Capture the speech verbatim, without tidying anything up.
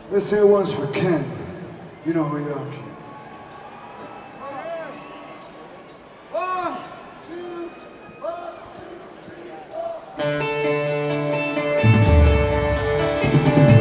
Let's hear once for Ken. You know who you are, Ken. One, two, one, two, three, four.